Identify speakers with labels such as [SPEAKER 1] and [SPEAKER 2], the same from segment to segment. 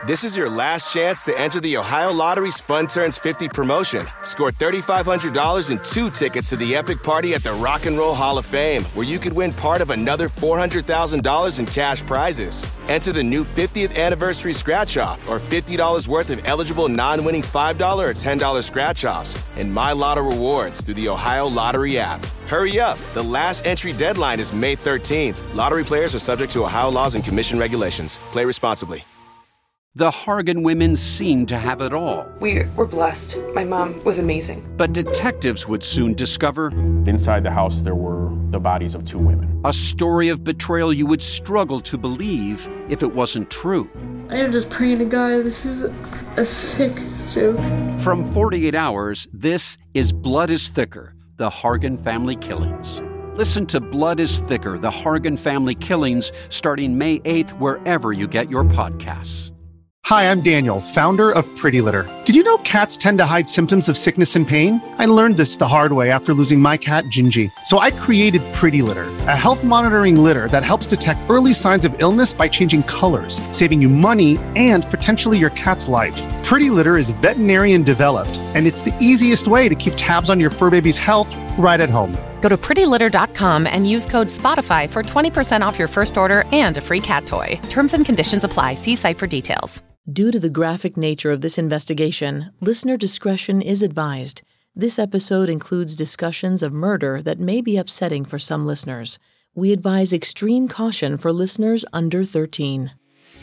[SPEAKER 1] This is your last chance to enter the Ohio Lottery's Fun Turns 50 promotion. Score $3,500 and 2 tickets to the epic party at the Rock and Roll Hall of Fame, where you could win part of another $400,000 in cash prizes. Enter the new 50th anniversary scratch-off or $50 worth of eligible non-winning $5 or $10 scratch-offs and My Lotto rewards through the Ohio Lottery app. Hurry up. The last entry deadline is May 13th. Lottery players are subject to Ohio laws and commission regulations. Play responsibly.
[SPEAKER 2] The Hargan women seemed to have it all.
[SPEAKER 3] We were blessed. My mom was amazing.
[SPEAKER 2] But detectives would soon discover
[SPEAKER 4] inside the house there were the bodies of 2 women.
[SPEAKER 2] A story of betrayal you would struggle to believe if it wasn't true.
[SPEAKER 5] I am just praying to God, this is a sick joke.
[SPEAKER 2] From 48 Hours, this is Blood is Thicker, the Hargan family killings. Listen to Blood is Thicker, the Hargan family killings, starting May 8th, wherever you get your podcasts.
[SPEAKER 6] Hi, I'm Daniel, founder of Pretty Litter. Did you know cats tend to hide symptoms of sickness and pain? I learned this the hard way after losing my cat, Gingy. So I created Pretty Litter, a health monitoring litter that helps detect early signs of illness by changing colors, saving you money and potentially your cat's life. Pretty Litter is veterinarian developed, and it's the easiest way to keep tabs on your fur baby's health right at home.
[SPEAKER 7] Go to prettylitter.com and use code SPOTIFY for 20% off your first order and a free cat toy. Terms and conditions apply. See site for details.
[SPEAKER 8] Due to the graphic nature of this investigation, listener discretion is advised. This episode includes discussions of murder that may be upsetting for some listeners. We advise extreme caution for listeners under 13.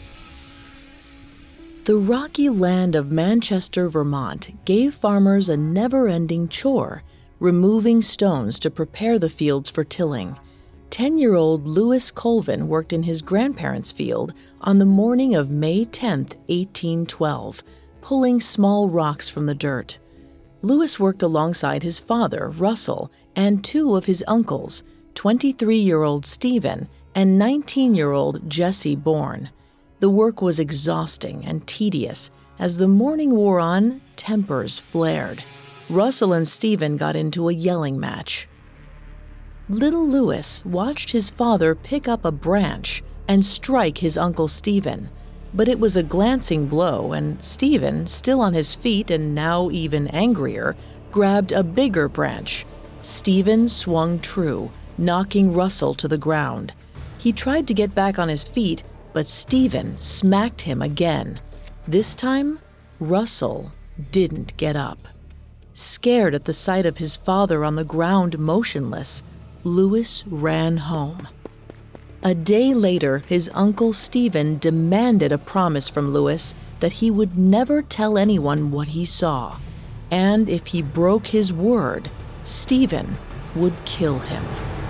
[SPEAKER 8] The rocky land of Manchester, Vermont, gave farmers a never-ending chore, removing stones to prepare the fields for tilling. 10-year-old Lewis Colvin worked in his grandparents' field on the morning of May 10, 1812, pulling small rocks from the dirt. Lewis worked alongside his father, Russell, and 2 of his uncles, 23-year-old Stephen and 19-year-old Jesse Bourne. The work was exhausting and tedious. As the morning wore on, tempers flared. Russell and Stephen got into a yelling match. Little Lewis watched his father pick up a branch and strike his uncle Stephen, but it was a glancing blow, and Stephen, still on his feet and now even angrier, grabbed a bigger branch. Stephen swung true, knocking Russell to the ground. He tried to get back on his feet, but Stephen smacked him again. This time, Russell didn't get up. Scared at the sight of his father on the ground motionless, Lewis ran home. A day later, his uncle Stephen demanded a promise from Lewis that he would never tell anyone what he saw, and if he broke his word, Stephen would kill him.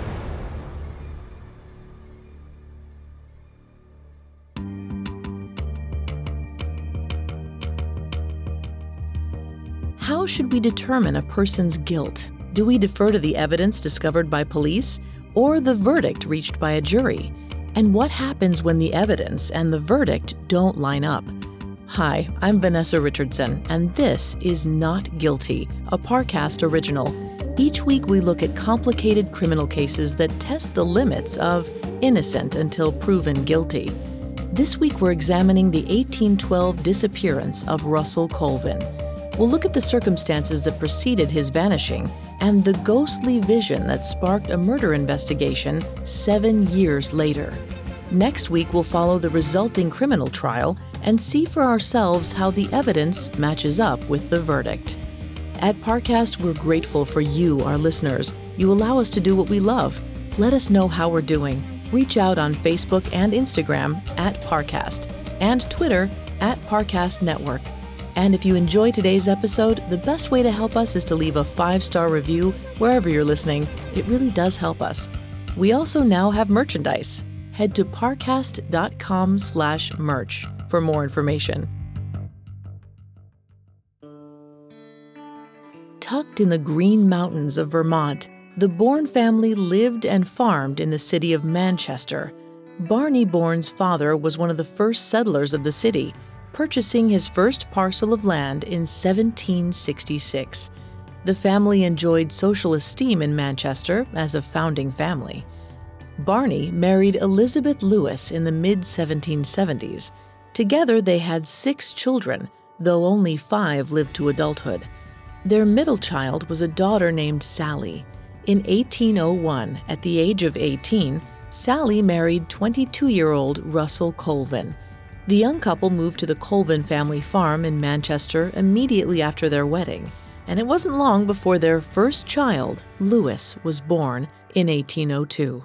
[SPEAKER 8] How should we determine a person's guilt? Do we defer to the evidence discovered by police or the verdict reached by a jury? And what happens when the evidence and the verdict don't line up? Hi, I'm Vanessa Richardson, and this is Not Guilty, a Parcast original. Each week we look at complicated criminal cases that test the limits of innocent until proven guilty. This week we're examining the 1812 disappearance of Russell Colvin. We'll look at the circumstances that preceded his vanishing and the ghostly vision that sparked a murder investigation 7 years later. Next week, we'll follow the resulting criminal trial and see for ourselves how the evidence matches up with the verdict. At Parcast, we're grateful for you, our listeners. You allow us to do what we love. Let us know how we're doing. Reach out on Facebook and Instagram at Parcast and Twitter at Parcast Network. And if you enjoy today's episode, the best way to help us is to leave a 5-star review wherever you're listening. It really does help us. We also now have merchandise. Head to parcast.com/merch for more information. Tucked in the Green Mountains of Vermont, the Bourne family lived and farmed in the city of Manchester. Barney Bourne's father was one of the first settlers of the city, purchasing his first parcel of land in 1766. The family enjoyed social esteem in Manchester as a founding family. Barney married Elizabeth Lewis in the mid-1770s. Together, they had 6 children, though only 5 lived to adulthood. Their middle child was a daughter named Sally. In 1801, at the age of 18, Sally married 22-year-old Russell Colvin. The young couple moved to the Colvin family farm in Manchester immediately after their wedding, and it wasn't long before their first child, Lewis, was born in 1802.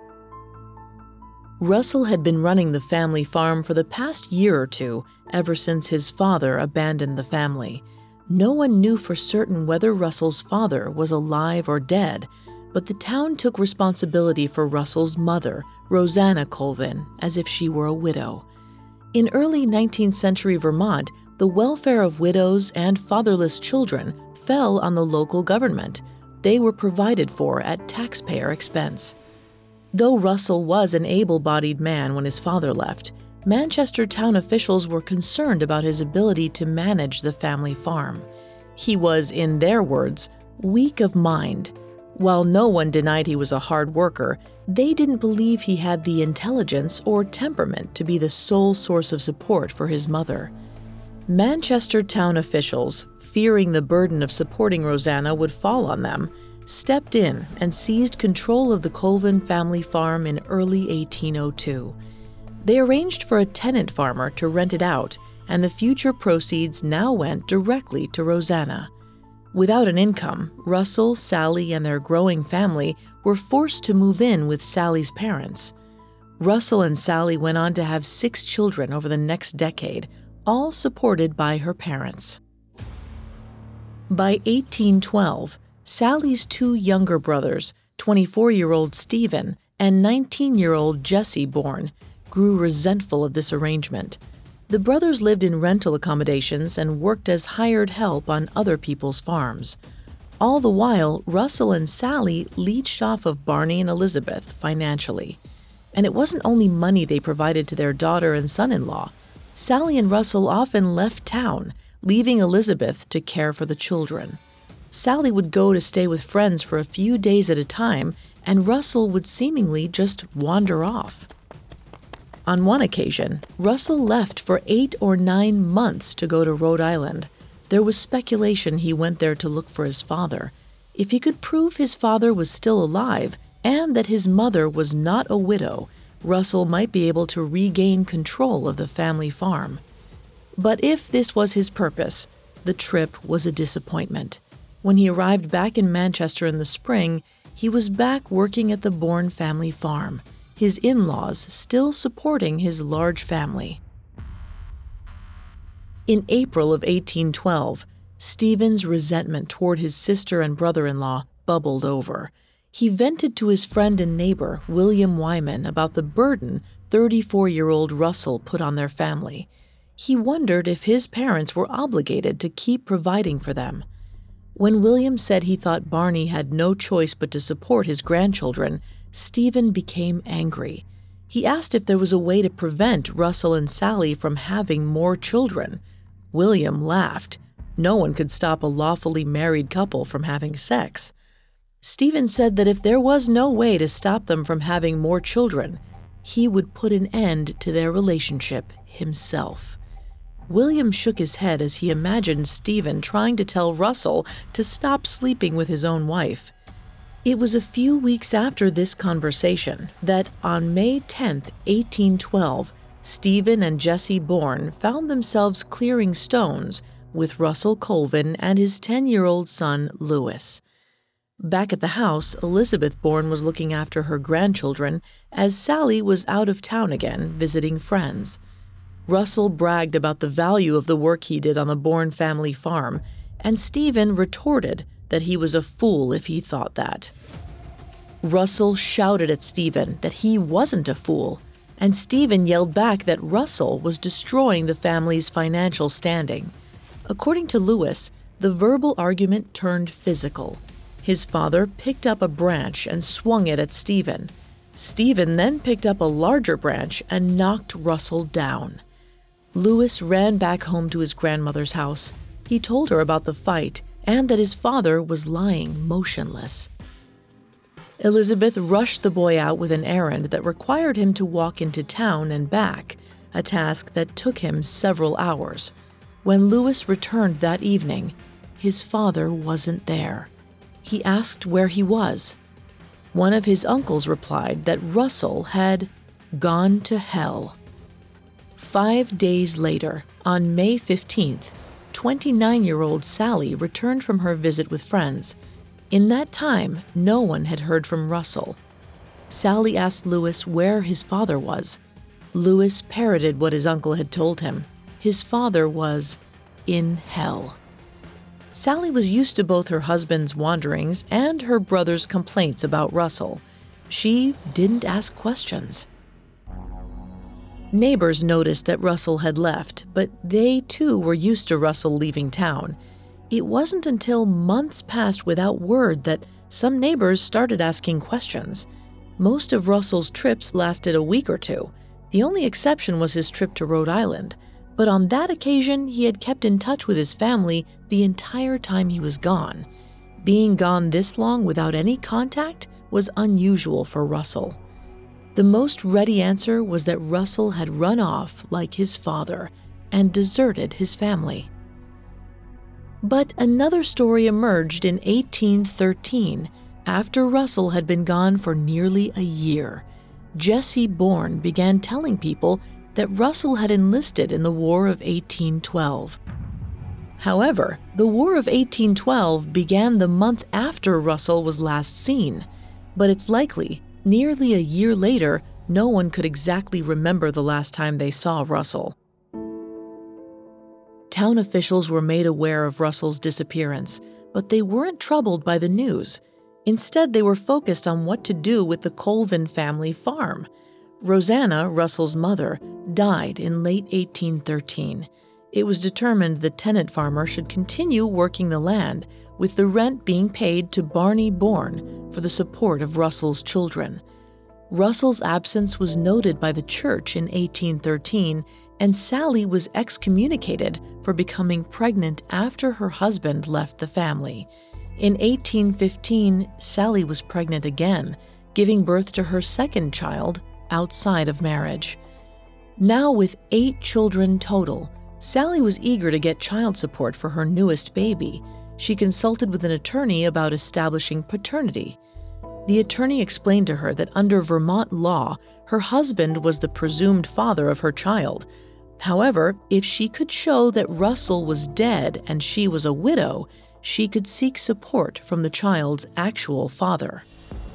[SPEAKER 8] Russell had been running the family farm for the past year or two, ever since his father abandoned the family. No one knew for certain whether Russell's father was alive or dead, but the town took responsibility for Russell's mother, Rosanna Colvin, as if she were a widow. In early 19th century Vermont, the welfare of widows and fatherless children fell on the local government. They were provided for at taxpayer expense. Though Russell was an able-bodied man when his father left, Manchester town officials were concerned about his ability to manage the family farm. He was, in their words, weak of mind. While no one denied he was a hard worker, they didn't believe he had the intelligence or temperament to be the sole source of support for his mother. Manchester town officials, fearing the burden of supporting Rosanna would fall on them, stepped in and seized control of the Colvin family farm in early 1802. They arranged for a tenant farmer to rent it out, and the future proceeds now went directly to Rosanna. Without an income, Russell, Sally, and their growing family were forced to move in with Sally's parents. Russell and Sally went on to have 6 children over the next decade, all supported by her parents. By 1812, Sally's 2 younger brothers, 24-year-old Stephen and 19-year-old Jesse Bourne, grew resentful of this arrangement. The brothers lived in rental accommodations and worked as hired help on other people's farms. All the while, Russell and Sally leached off of Barney and Elizabeth financially. And it wasn't only money they provided to their daughter and son-in-law. Sally and Russell often left town, leaving Elizabeth to care for the children. Sally would go to stay with friends for a few days at a time, and Russell would seemingly just wander off. On one occasion, Russell left for 8 or 9 months to go to Rhode Island. There was speculation he went there to look for his father. If he could prove his father was still alive and that his mother was not a widow, Russell might be able to regain control of the family farm. But if this was his purpose, the trip was a disappointment. When he arrived back in Manchester in the spring, he was back working at the Bourne family farm, his in-laws still supporting his large family. In April of 1812, Stephen's resentment toward his sister and brother-in-law bubbled over. He vented to his friend and neighbor, William Wyman, about the burden 34-year-old Russell put on their family. He wondered if his parents were obligated to keep providing for them. When William said he thought Barney had no choice but to support his grandchildren, Stephen became angry. He asked if there was a way to prevent Russell and Sally from having more children. William laughed. No one could stop a lawfully married couple from having sex. Stephen said that if there was no way to stop them from having more children, he would put an end to their relationship himself. William shook his head as he imagined Stephen trying to tell Russell to stop sleeping with his own wife. It was a few weeks after this conversation that, on May 10, 1812, Stephen and Jesse Bourne found themselves clearing stones with Russell Colvin and his 10-year-old son, Lewis. Back at the house, Elizabeth Bourne was looking after her grandchildren as Sally was out of town again, visiting friends. Russell bragged about the value of the work he did on the Bourne family farm, and Stephen retorted that he was a fool if he thought that. Russell shouted at Stephen that he wasn't a fool, and Stephen yelled back that Russell was destroying the family's financial standing. According to Lewis, the verbal argument turned physical. His father picked up a branch and swung it at Stephen. Stephen then picked up a larger branch and knocked Russell down. Lewis ran back home to his grandmother's house. He told her about the fight and that his father was lying motionless. Elizabeth rushed the boy out with an errand that required him to walk into town and back. a task that took him several hours. When Lewis returned that evening, his father wasn't there. He asked where he was. One of his uncles replied that Russell had gone to hell. 5 days later, on May 15th, 29-year-old Sally returned from her visit with friends. In that time, no one had heard from Russell. Sally asked Lewis where his father was. Lewis parroted what his uncle had told him. His father was in hell. Sally was used to both her husband's wanderings and her brother's complaints about Russell. She didn't ask questions. Neighbors noticed that Russell had left, but they too were used to Russell leaving town. It wasn't until months passed without word that some neighbors started asking questions. Most of Russell's trips lasted a week or two. The only exception was his trip to Rhode Island. But on that occasion, he had kept in touch with his family the entire time he was gone. Being gone this long without any contact was unusual for Russell. The most ready answer was that Russell had run off like his father and deserted his family. But another story emerged in 1813, after Russell had been gone for nearly a year. Jesse Bourne began telling people that Russell had enlisted in the War of 1812. However, the War of 1812 began the month after Russell was last seen, but it's likely, nearly a year later, no one could exactly remember the last time they saw Russell. Town officials were made aware of Russell's disappearance, but they weren't troubled by the news. Instead, they were focused on what to do with the Colvin family farm. Rosanna, Russell's mother, died in late 1813. It was determined the tenant farmer should continue working the land, with the rent being paid to Barney Bourne for the support of Russell's children. Russell's absence was noted by the church in 1813, and Sally was excommunicated for becoming pregnant after her husband left the family. In 1815, Sally was pregnant again, giving birth to her second child outside of marriage. Now with 8 children total, Sally was eager to get child support for her newest baby. She consulted with an attorney about establishing paternity. The attorney explained to her that under Vermont law, her husband was the presumed father of her child. However, if she could show that Russell was dead and she was a widow, she could seek support from the child's actual father.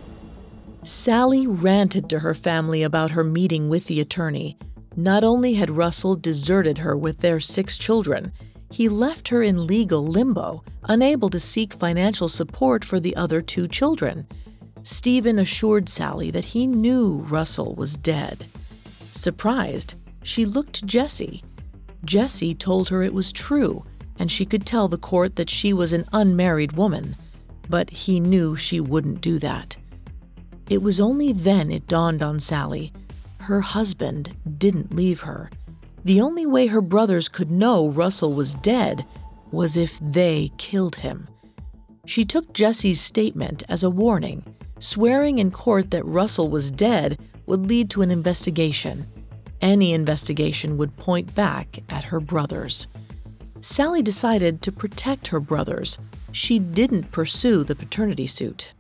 [SPEAKER 8] Sally ranted to her family about her meeting with the attorney. Not only had Russell deserted her with their 6 children, he left her in legal limbo, unable to seek financial support for the other 2 children. Stephen assured Sally that he knew Russell was dead. Surprised, she looked to Jesse. Jesse told her it was true, and she could tell the court that she was an unmarried woman, but he knew she wouldn't do that. It was only then it dawned on Sally. Her husband didn't leave her. The only way her brothers could know Russell was dead was if they killed him. She took Jesse's statement as a warning. Swearing in court that Russell was dead would lead to an investigation. Any investigation would point back at her brothers. Sally decided to protect her brothers. She didn't pursue the paternity suit.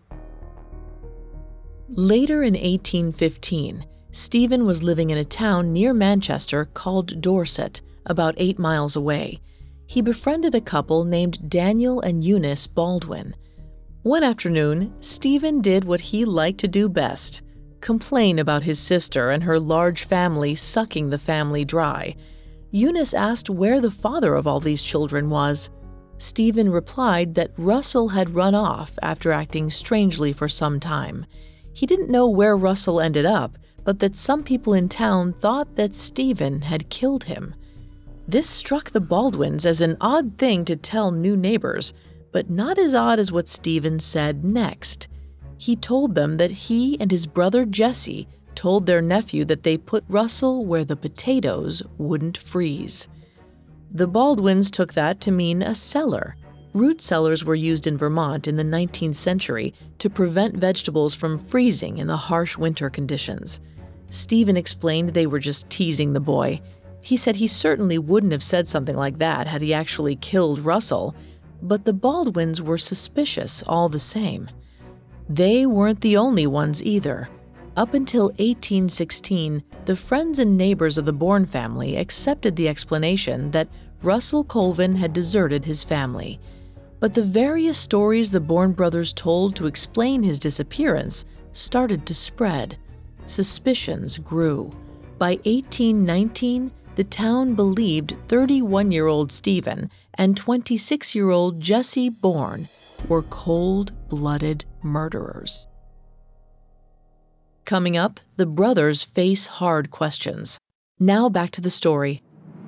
[SPEAKER 8] Later in 1815, Stephen was living in a town near Manchester called Dorset, about 8 miles away. He befriended a couple named Daniel and Eunice Baldwin. One afternoon, Stephen did what he liked to do best: complain about his sister and her large family sucking the family dry. Eunice asked where the father of all these children was. Stephen replied that Russell had run off after acting strangely for some time. He didn't know where Russell ended up, but that some people in town thought that Stephen had killed him. This struck the Baldwins as an odd thing to tell new neighbors, but not as odd as what Stephen said next. He told them that he and his brother Jesse told their nephew that they put Russell where the potatoes wouldn't freeze. The Baldwins took that to mean a cellar. Root cellars were used in Vermont in the 19th century to prevent vegetables from freezing in the harsh winter conditions. Stephen explained they were just teasing the boy. He said he certainly wouldn't have said something like that had he actually killed Russell, but the Baldwins were suspicious all the same. They weren't the only ones either. Up until 1816, the friends and neighbors of the Bourne family accepted the explanation that Russell Colvin had deserted his family. But the various stories the Bourne brothers told to explain his disappearance started to spread. Suspicions grew. By 1819, the town believed 31-year-old Stephen and 26-year-old Jesse Bourne were cold-blooded murderers. Coming up, the brothers face hard questions. Now back to the story.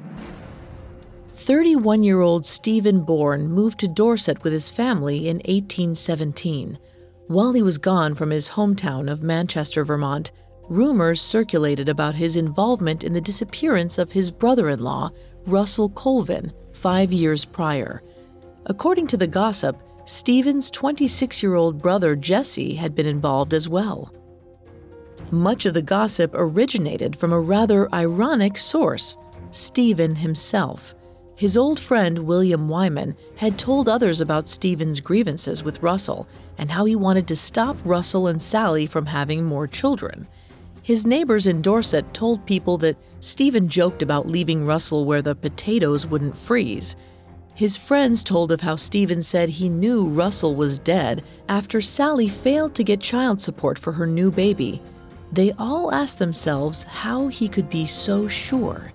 [SPEAKER 8] 31-year-old Stephen Bourne moved to Dorset with his family in 1817. While he was gone from his hometown of Manchester, Vermont, rumors circulated about his involvement in the disappearance of his brother-in-law, Russell Colvin, 5 years prior. According to the gossip, Stephen's 26-year-old brother Jesse had been involved as well. Much of the gossip originated from a rather ironic source, Stephen himself. His old friend William Wyman had told others about Stephen's grievances with Russell and how he wanted to stop Russell and Sally from having more children. His neighbors in Dorset told people that Stephen joked about leaving Russell where the potatoes wouldn't freeze. His friends told of how Stephen said he knew Russell was dead after Sally failed to get child support for her new baby. They all asked themselves how he could be so sure.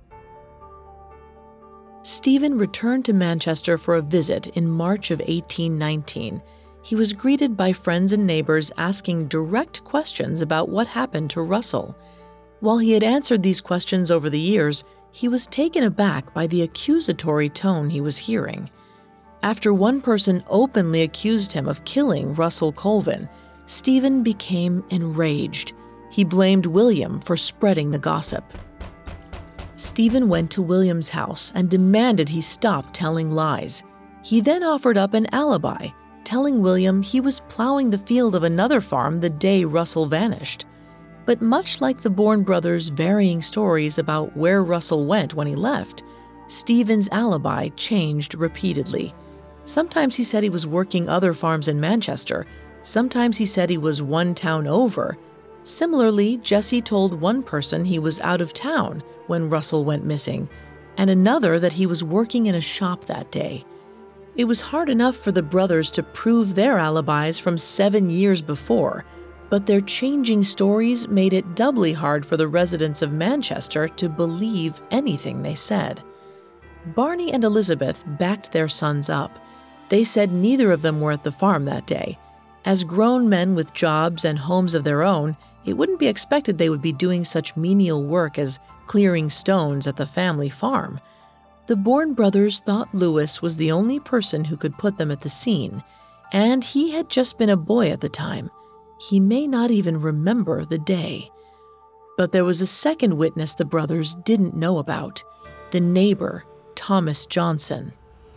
[SPEAKER 8] Stephen returned to Manchester for a visit in March of 1819. He was greeted by friends and neighbors asking direct questions about what happened to Russell. While he had answered these questions over the years, he was taken aback by the accusatory tone he was hearing. After one person openly accused him of killing Russell Colvin, Stephen became enraged. He blamed William for spreading the gossip. Stephen went to William's house and demanded he stop telling lies. He then offered up an alibi, telling William he was plowing the field of another farm the day Russell vanished. But much like the Bourne brothers' varying stories about where Russell went when he left, Stephen's alibi changed repeatedly. Sometimes he said he was working other farms in Manchester. Sometimes he said he was one town over. Similarly, Jesse told one person he was out of town when Russell went missing, and another that he was working in a shop that day. It was hard enough for the brothers to prove their alibis from 7 years before, but their changing stories made it doubly hard for the residents of Manchester to believe anything they said. Barney and Elizabeth backed their sons up. They said neither of them were at the farm that day. As grown men with jobs and homes of their own, it wouldn't be expected they would be doing such menial work as clearing stones at the family farm. The Bourne brothers thought Lewis was the only person who could put them at the scene, and he had just been a boy at the time. He may not even remember the day. But there was a second witness the brothers didn't know about, the neighbor, Thomas Johnson.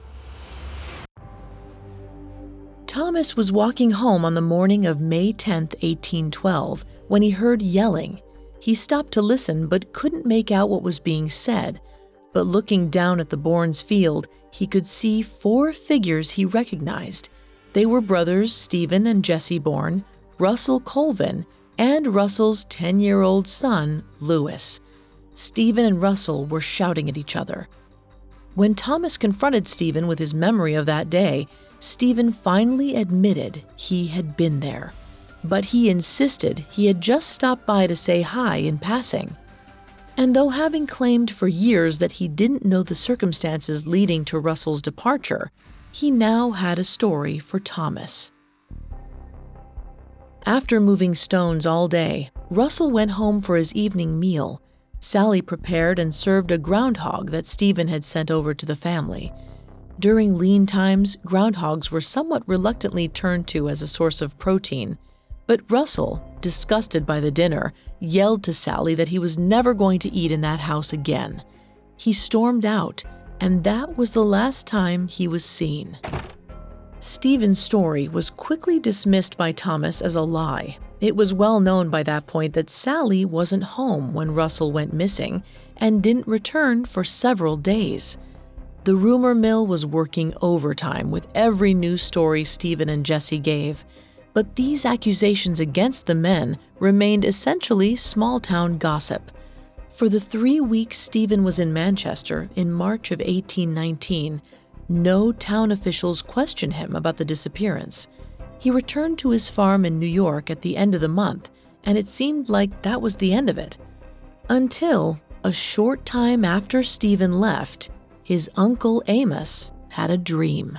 [SPEAKER 8] Thomas was walking home on the morning of May 10, 1812, when he heard yelling. He stopped to listen but couldn't make out what was being said. But looking down at the Bourne's field, he could see 4 figures he recognized. They were brothers Stephen and Jesse Bourne, Russell Colvin, and Russell's 10-year-old son, Lewis. Stephen and Russell were shouting at each other. When Thomas confronted Stephen with his memory of that day, Stephen finally admitted he had been there. But he insisted he had just stopped by to say hi in passing. And though having claimed for years that he didn't know the circumstances leading to Russell's departure, he now had a story for Thomas. After moving stones all day, Russell went home for his evening meal. Sally prepared and served a groundhog that Stephen had sent over to the family. During lean times, groundhogs were somewhat reluctantly turned to as a source of protein. But Russell, disgusted by the dinner, yelled to Sally that he was never going to eat in that house again. He stormed out, and that was the last time he was seen. Stephen's story was quickly dismissed by Thomas as a lie. It was well known by that point that Sally wasn't home when Russell went missing and didn't return for several days. The rumor mill was working overtime with every news story Stephen and Jesse gave, but these accusations against the men remained essentially small-town gossip. For the 3 weeks Stephen was in Manchester in March of 1819, no town officials questioned him about the disappearance. He returned to his farm in New York at the end of the month, and it seemed like that was the end of it. Until, a short time after Stephen left, his uncle Amos had a dream.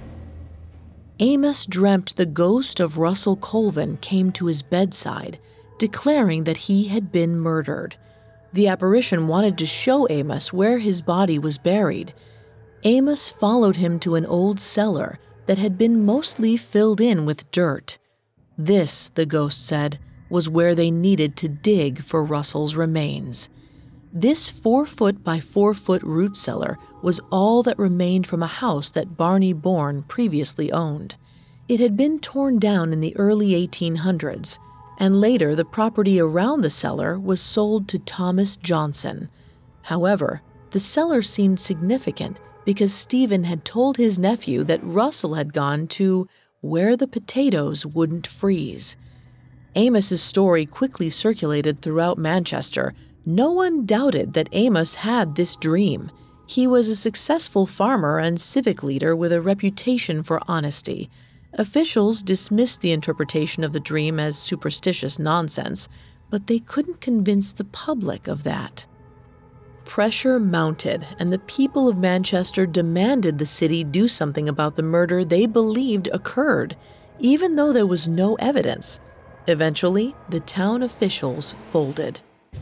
[SPEAKER 8] Amos dreamt the ghost of Russell Colvin came to his bedside, declaring that he had been murdered. The apparition wanted to show Amos where his body was buried. Amos followed him to an old cellar that had been mostly filled in with dirt. This, the ghost said, was where they needed to dig for Russell's remains. This 4-foot by 4-foot root cellar was all that remained from a house that Barney Bourne previously owned. It had been torn down in the early 1800s, and later the property around the cellar was sold to Thomas Johnson. However, the cellar seemed significant because Stephen had told his nephew that Russell had gone to where the potatoes wouldn't freeze. Amos's story quickly circulated throughout Manchester. No one doubted that Amos had this dream. He was a successful farmer and civic leader with a reputation for honesty. Officials dismissed the interpretation of the dream as superstitious nonsense, but they couldn't convince the public of that. Pressure mounted, and the people of Manchester demanded the city do something about the murder they believed occurred, even though there was no evidence. Eventually, the town officials folded.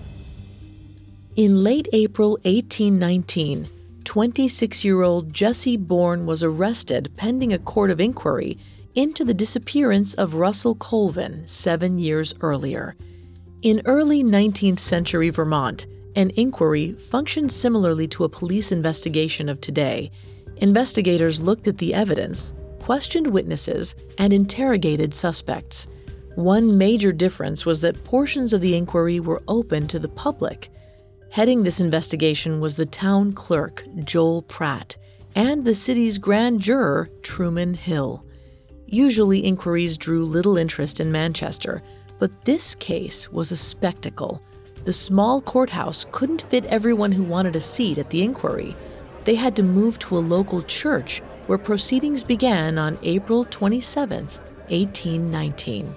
[SPEAKER 8] In late April 1819, 26-year-old Jesse Bourne was arrested pending a court of inquiry into the disappearance of Russell Colvin 7 years earlier. In early 19th century Vermont, an inquiry functioned similarly to a police investigation of today. Investigators looked at the evidence, questioned witnesses, and interrogated suspects. One major difference was that portions of the inquiry were open to the public. Heading this investigation was the town clerk, Joel Pratt, and the city's grand juror, Truman Hill. Usually inquiries drew little interest in Manchester, but this case was a spectacle. The small courthouse couldn't fit everyone who wanted a seat at the inquiry. They had to move to a local church where proceedings began on April 27, 1819.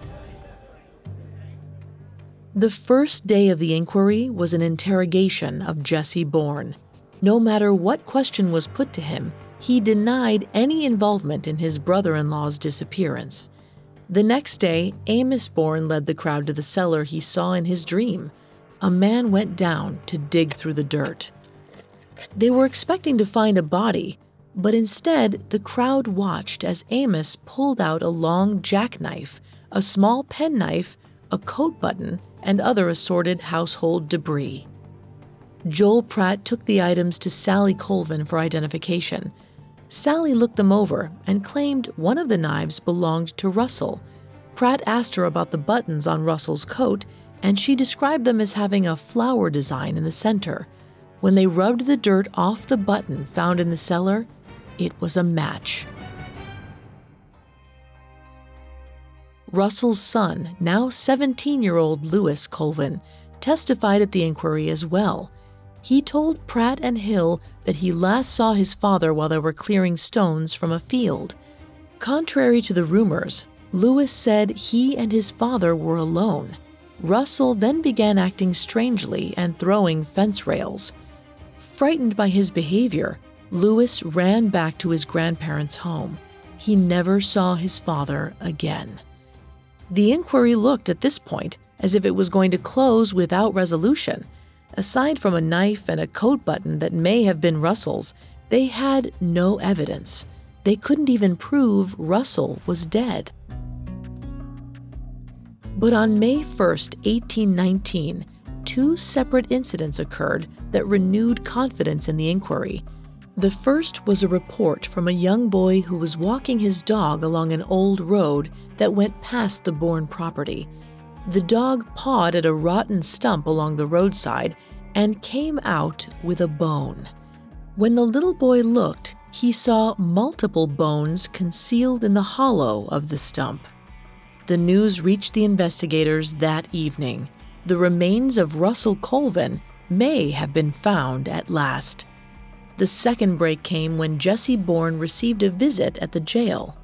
[SPEAKER 8] The first day of the inquiry was an interrogation of Jesse Bourne. No matter what question was put to him, he denied any involvement in his brother-in-law's disappearance. The next day, Amos Bourne led the crowd to the cellar he saw in his dream. A man went down to dig through the dirt. They were expecting to find a body, but instead the crowd watched as Amos pulled out a long jackknife, a small penknife, a coat button, and other assorted household debris. Joel Pratt took the items to Sally Colvin for identification. Sally looked them over and claimed one of the knives belonged to Russell. Pratt asked her about the buttons on Russell's coat, and she described them as having a flower design in the center. When they rubbed the dirt off the button found in the cellar, it was a match. Russell's son, now 17-year-old Louis Colvin, testified at the inquiry as well. He told Pratt and Hill that he last saw his father while they were clearing stones from a field. Contrary to the rumors, Louis said he and his father were alone. Russell then began acting strangely and throwing fence rails. Frightened by his behavior, Louis ran back to his grandparents' home. He never saw his father again. The inquiry looked at this point as if it was going to close without resolution. Aside from a knife and a coat button that may have been Russell's, they had no evidence. They couldn't even prove Russell was dead. But on May 1, 1819, two separate incidents occurred that renewed confidence in the inquiry. The first was a report from a young boy who was walking his dog along an old road that went past the Bourne property. The dog pawed at a rotten stump along the roadside and came out with a bone. When the little boy looked, he saw multiple bones concealed in the hollow of the stump. The news reached the investigators that evening. The remains of Russell Colvin may have been found at last. The second break came when Jesse Bourne received a visit at the jail.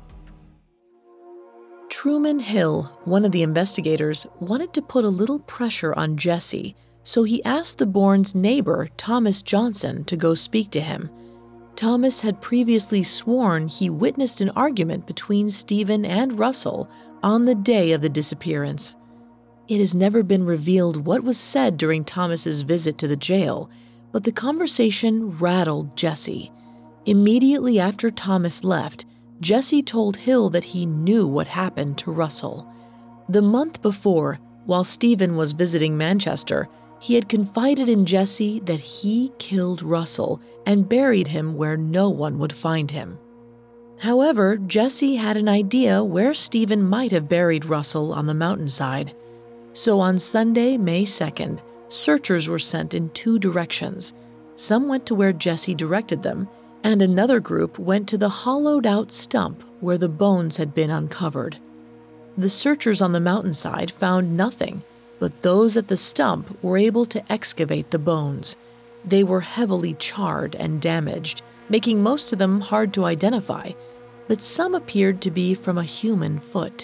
[SPEAKER 8] Truman Hill, one of the investigators, wanted to put a little pressure on Jesse, so he asked the Bournes' neighbor, Thomas Johnson, to go speak to him. Thomas had previously sworn he witnessed an argument between Stephen and Russell on the day of the disappearance. It has never been revealed what was said during Thomas's visit to the jail, but the conversation rattled Jesse. Immediately after Thomas left, Jesse told Hill that he knew what happened to Russell. The month before, while Stephen was visiting Manchester, he had confided in Jesse that he killed Russell and buried him where no one would find him. However, Jesse had an idea where Stephen might have buried Russell on the mountainside. So on Sunday, May 2nd, searchers were sent in two directions. Some went to where Jesse directed them, and another group went to the hollowed-out stump where the bones had been uncovered. The searchers on the mountainside found nothing, but those at the stump were able to excavate the bones. They were heavily charred and damaged, making most of them hard to identify, but some appeared to be from a human foot.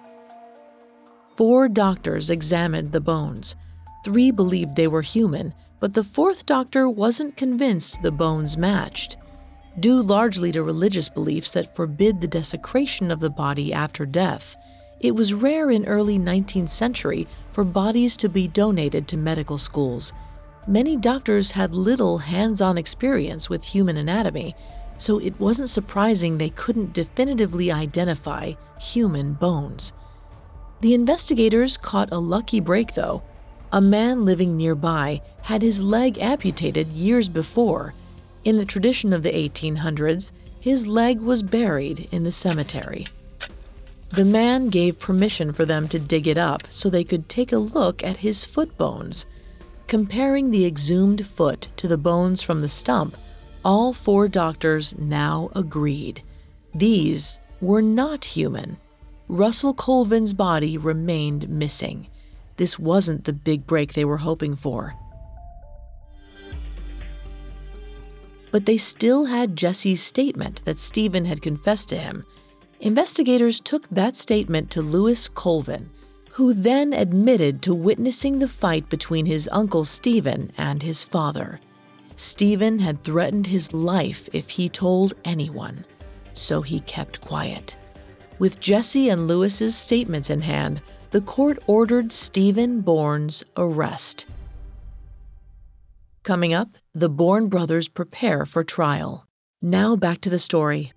[SPEAKER 8] 4 doctors examined the bones. 3 believed they were human, but the 4th doctor wasn't convinced the bones matched. Due largely to religious beliefs that forbid the desecration of the body after death, it was rare in early 19th century for bodies to be donated to medical schools. Many doctors had little hands-on experience with human anatomy, so it wasn't surprising they couldn't definitively identify human bones. The investigators caught a lucky break, though. A man living nearby had his leg amputated years before. In the tradition of the 1800s, his leg was buried in the cemetery. The man gave permission for them to dig it up so they could take a look at his foot bones. Comparing the exhumed foot to the bones from the stump, all 4 doctors now agreed. These were not human. Russell Colvin's body remained missing. This wasn't the big break they were hoping for. But they still had Jesse's statement that Stephen had confessed to him. Investigators took that statement to Louis Colvin, who then admitted to witnessing the fight between his uncle Stephen and his father. Stephen had threatened his life if he told anyone, so he kept quiet. With Jesse and Louis's statements in hand, the court ordered Stephen Bourne's arrest. Coming up, the Bourne brothers prepare for trial. Now back to the story.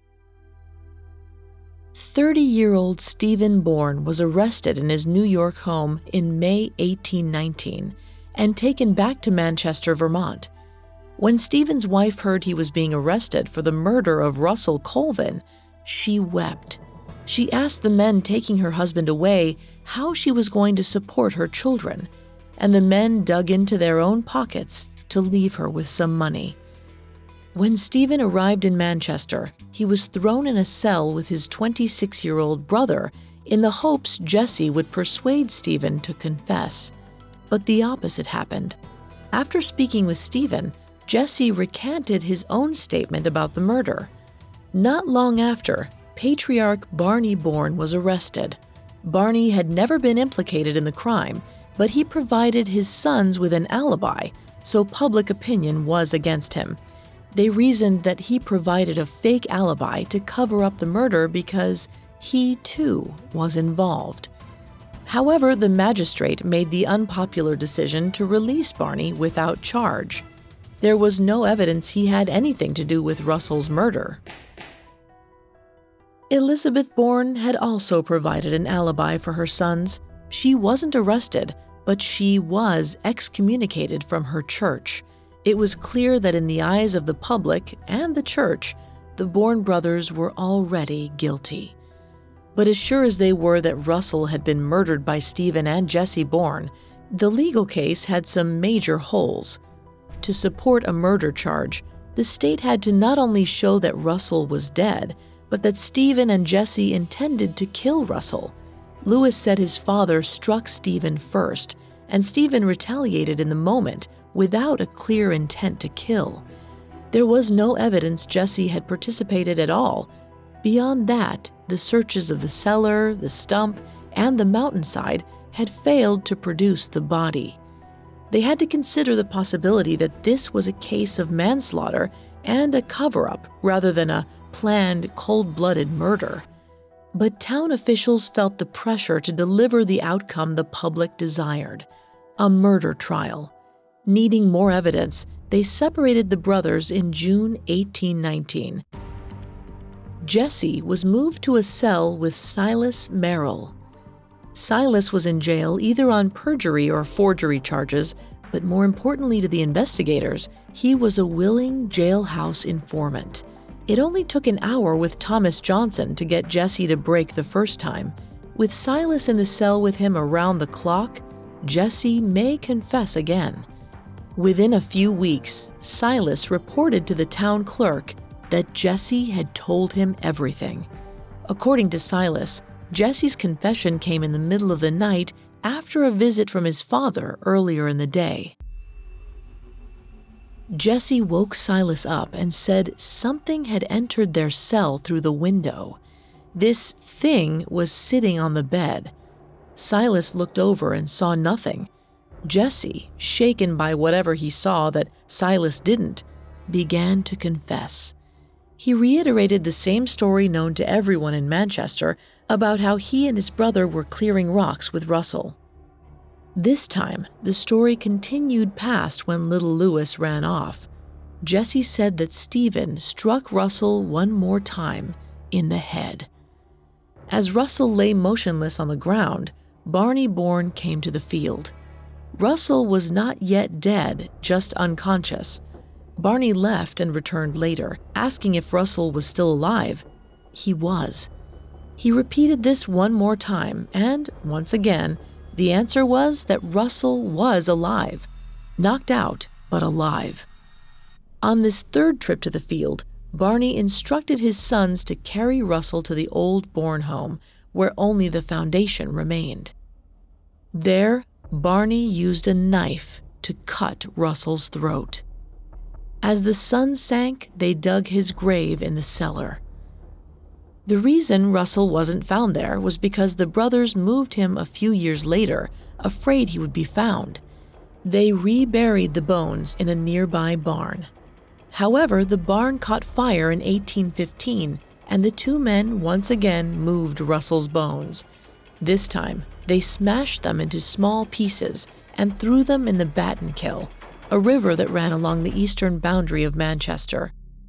[SPEAKER 8] 30-year-old Stephen Bourne was arrested in his New York home in May 1819 and taken back to Manchester, Vermont. When Stephen's wife heard he was being arrested for the murder of Russell Colvin, she wept. She asked the men taking her husband away how she was going to support her children, and the men dug into their own pockets to leave her with some money. When Stephen arrived in Manchester, he was thrown in a cell with his 26-year-old brother in the hopes Jesse would persuade Stephen to confess. But the opposite happened. After speaking with Stephen, Jesse recanted his own statement about the murder. Not long after, patriarch Barney Bourne was arrested. Barney had never been implicated in the crime, but he provided his sons with an alibi, so public opinion was against him. They reasoned that he provided a fake alibi to cover up the murder because he, too, was involved. However, the magistrate made the unpopular decision to release Barney without charge. There was no evidence he had anything to do with Russell's murder. Elizabeth Bourne had also provided an alibi for her sons. She wasn't arrested, but she was excommunicated from her church. It was clear that in the eyes of the public and the church, the Bourne brothers were already guilty. But as sure as they were that Russell had been murdered by Stephen and Jesse Bourne, the legal case had some major holes. To support a murder charge, the state had to not only show that Russell was dead, but that Stephen and Jesse intended to kill Russell. Lewis said his father struck Stephen first, and Stephen retaliated in the moment without a clear intent to kill. There was no evidence Jesse had participated at all. Beyond that, the searches of the cellar, the stump, and the mountainside had failed to produce the body. They had to consider the possibility that this was a case of manslaughter and a cover-up rather than a planned, cold-blooded murder. But town officials felt the pressure to deliver the outcome the public desired, a murder trial. Needing more evidence, they separated the brothers in June 1819. Jesse was moved to a cell with Silas Merrill. Silas was in jail either on perjury or forgery charges, but more importantly to the investigators, he was a willing jailhouse informant. It only took an hour with Thomas Johnson to get Jesse to break the first time. With Silas in the cell with him around the clock, Jesse may confess again. Within a few weeks, Silas reported to the town clerk that Jesse had told him everything. According to Silas, Jesse's confession came in the middle of the night after a visit from his father earlier in the day. Jesse woke Silas up and said something had entered their cell through the window. This thing was sitting on the bed. Silas looked over and saw nothing. Jesse, shaken by whatever he saw that Silas didn't, began to confess. He reiterated the same story known to everyone in Manchester about how he and his brother were clearing rocks with Russell. This time, the story continued past when little Lewis ran off. Jesse said that Stephen struck Russell one more time in the head. As Russell lay motionless on the ground, Barney Bourne came to the field. Russell was not yet dead, just unconscious. Barney left and returned later, asking if Russell was still alive. He was. He repeated this one more time, and once again, the answer was that Russell was alive. Knocked out, but alive. On this third trip to the field, Barney instructed his sons to carry Russell to the old Bourne home, where only the foundation remained. There, Barney used a knife to cut Russell's throat. As the sun sank, they dug his grave in the cellar. The reason Russell wasn't found there was because the brothers moved him a few years later, afraid he would be found. They reburied the bones in a nearby barn. However, the barn caught fire in 1815, and the two men once again moved Russell's bones. This time, they smashed them into small pieces and threw them in the Battenkill, a river that ran along the eastern boundary of Manchester.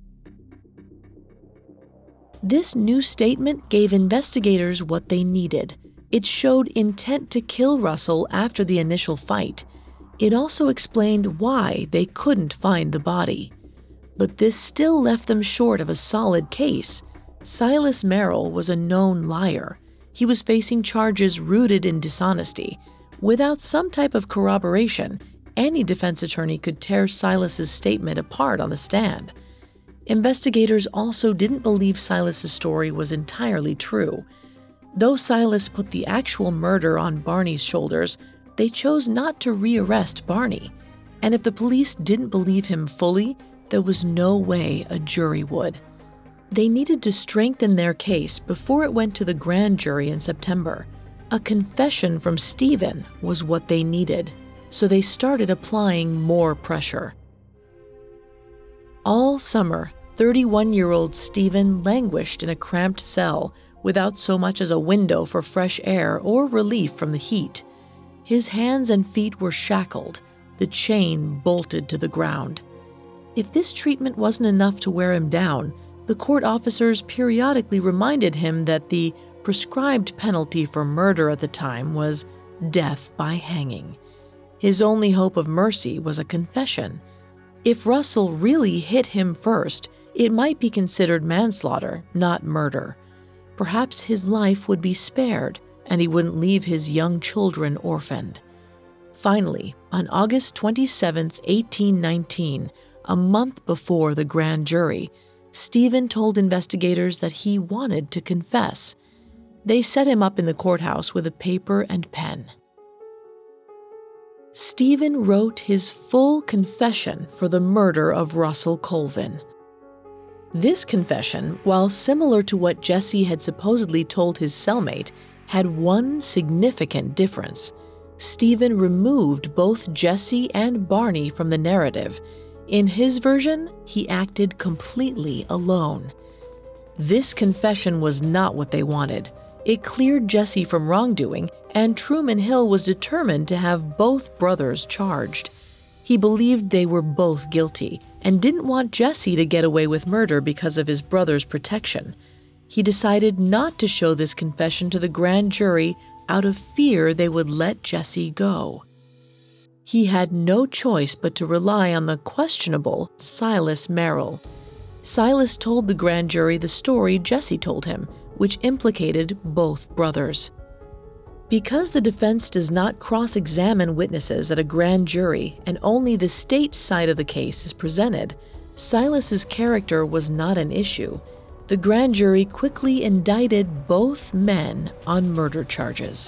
[SPEAKER 8] This new statement gave investigators what they needed. It showed intent to kill Russell after the initial fight. It also explained why they couldn't find the body. But this still left them short of a solid case. Silas Merrill was a known liar. He was facing charges rooted in dishonesty. Without some type of corroboration, any defense attorney could tear Silas's statement apart on the stand. Investigators also didn't believe Silas's story was entirely true. Though Silas put the actual murder on Barney's shoulders, they chose not to rearrest Barney. And if the police didn't believe him fully, there was no way a jury would. They needed to strengthen their case before it went to the grand jury in September. A confession from Stephen was what they needed, so they started applying more pressure. All summer, 31-year-old Stephen languished in a cramped cell without so much as a window for fresh air or relief from the heat. His hands and feet were shackled, the chain bolted to the ground. If this treatment wasn't enough to wear him down, the court officers periodically reminded him that the prescribed penalty for murder at the time was death by hanging. His only hope of mercy was a confession. If Russell really hit him first, it might be considered manslaughter, not murder. perhaps his life would be spared and he wouldn't leave his young children orphaned. Finally, on August 27, 1819, a month before the grand jury, Stephen told investigators that he wanted to confess. They set him up in the courthouse with a paper and pen. Stephen wrote his full confession for the murder of Russell Colvin. This confession, while similar to what Jesse had supposedly told his cellmate, had one significant difference. Stephen removed both Jesse and Barney from the narrative. In his version, he acted completely alone. This confession was not what they wanted. It cleared Jesse from wrongdoing, and Truman Hill was determined to have both brothers charged. He believed they were both guilty and didn't want Jesse to get away with murder because of his brother's protection. He decided not to show this confession to the grand jury out of fear they would let Jesse go. He had no choice but to rely on the questionable Silas Merrill. Silas told the grand jury the story Jesse told him, which implicated both brothers. Because the defense does not cross-examine witnesses at a grand jury and only the state's side of the case is presented, Silas's character was not an issue. The grand jury quickly indicted both men on murder charges.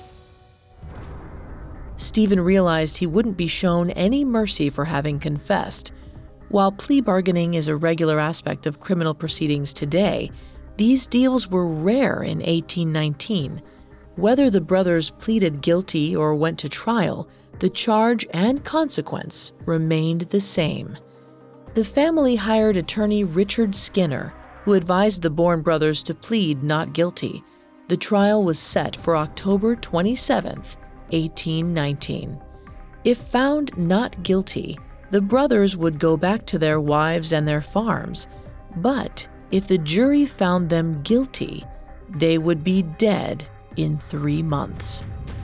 [SPEAKER 8] Stephen realized he wouldn't be shown any mercy for having confessed. While plea bargaining is a regular aspect of criminal proceedings today, these deals were rare in 1819. Whether the brothers pleaded guilty or went to trial, the charge and consequence remained the same. The family hired attorney Richard Skinner, who advised the Bourne brothers to plead not guilty. The trial was set for October 27, 1819. If found not guilty, the brothers would go back to their wives and their farms. But if the jury found them guilty, they would be dead in 3 months.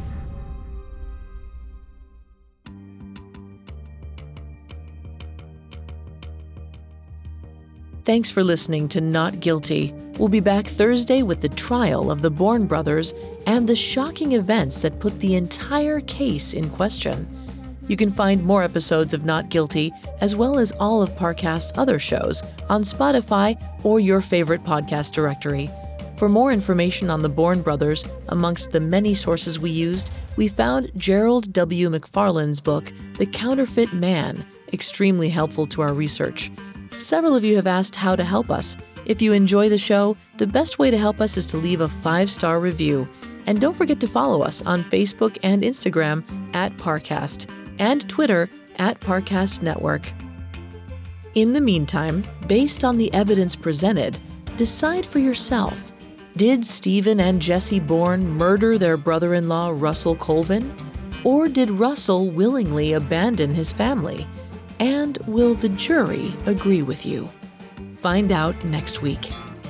[SPEAKER 8] Thanks for listening to Not Guilty. We'll be back Thursday with the trial of the Bourne brothers and the shocking events that put the entire case in question. You can find more episodes of Not Guilty, as well as all of Parcast's other shows, on Spotify or your favorite podcast directory. For more information on the Bourne brothers, amongst the many sources we used, we found Gerald W. McFarlane's book, The Counterfeit Man, extremely helpful to our research. Several of you have asked how to help us. If you enjoy the show, the best way to help us is to leave a 5-star review. And don't forget to follow us on Facebook and Instagram @Parcast and Twitter @Parcast Network. In the meantime, based on the evidence presented, decide for yourself. Did Stephen and Jesse Bourne murder their brother-in-law Russell Colvin? Or did Russell willingly abandon his family? And will the jury agree with you? Find out next week.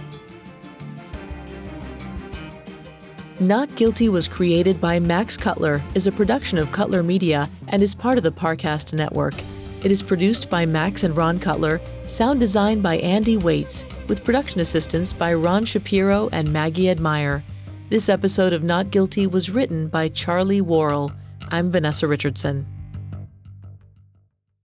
[SPEAKER 8] Not Guilty was created by Max Cutler, is a production of Cutler Media, and is part of the Parcast Network. It is produced by Max and Ron Cutler, sound designed by Andy Waits, with production assistance by Ron Shapiro and Maggie Admire. This episode of Not Guilty was written by Charlie Worrell. I'm Vanessa Richardson.